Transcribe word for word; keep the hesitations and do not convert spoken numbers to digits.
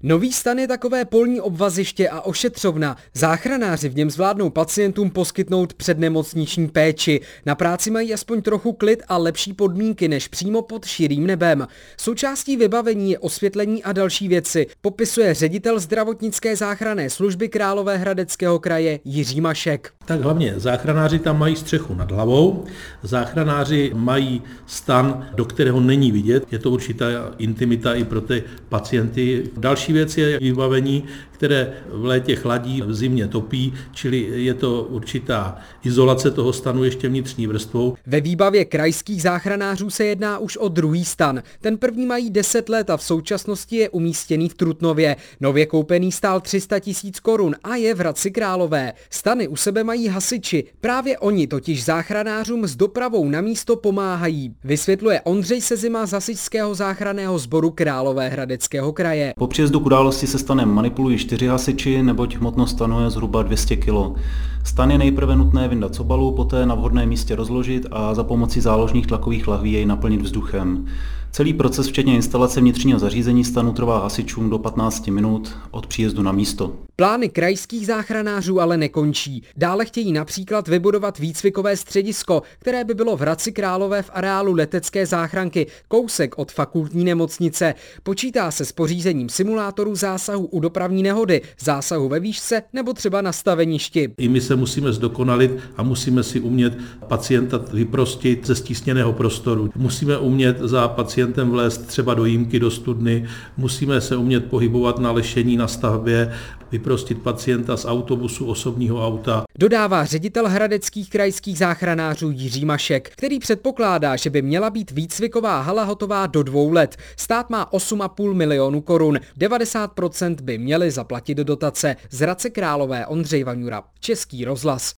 Nový stan je takové polní obvaziště a ošetřovna. Záchranáři v něm zvládnou pacientům poskytnout přednemocniční péči. Na práci mají aspoň trochu klid a lepší podmínky než přímo pod širým nebem. Součástí vybavení je osvětlení a další věci, popisuje ředitel zdravotnické záchranné služby Královéhradeckého kraje Jiří Mašek. Tak hlavně záchranáři tam mají střechu nad hlavou, záchranáři mají stan, do kterého není vidět, je to určitá intimita i pro ty pacienty. Další věc je vybavení, které v létě chladí, v zimě topí, čili je to určitá izolace toho stanu ještě vnitřní vrstvou. Ve výbavě krajských záchranářů se jedná už o druhý stan. Ten první mají deset let a v současnosti je umístěný v Trutnově. Nově koupený stál tři sta tisíc korun a je v Hradci Králové. Stany u sebe mají hasiči, právě oni totiž záchranářům s dopravou na místo pomáhají. Vysvětluje Ondřej Sezima z hasičského záchranného sboru Královéhradeckého kraje. Po příjezdu k události se stanem manipulují čtyři hasiči, neboť hmotnost stanu je zhruba dvě stě kilo. Stan je nejprve nutné vyndat z obalu, poté na vhodném místě rozložit a za pomocí záložních tlakových lahví jej naplnit vzduchem. Celý proces včetně instalace vnitřního zařízení stanu trvá hasičům do patnácti minut od příjezdu na místo. Plány krajských záchranářů ale nekončí. Dále chtějí například vybudovat výcvikové středisko, které by bylo v Hradci Králové v areálu letecké záchranky, kousek od fakultní nemocnice. Počítá se s pořízením simulátorů zásahu u dopravní nehody, zásahu ve výšce nebo třeba na staveništi. I my se musíme zdokonalit a musíme si umět pacienta vyprostit ze stísněného prostoru. Musíme umět za pacientem vlézt třeba do jímky, do studny, musíme se umět pohybovat na lešení na stavbě, vyprostit pacienta z autobusu, osobního auta. Dodává ředitel hradeckých krajských záchranářů Jiří Mašek, který předpokládá, že by měla být výcviková hala hotová do dvou let. Stát má osm a půl milionu korun. devadesát procent by měli zaplatit do dotace. Z Hradce Králové Ondřej Vaňura, Český rozhlas.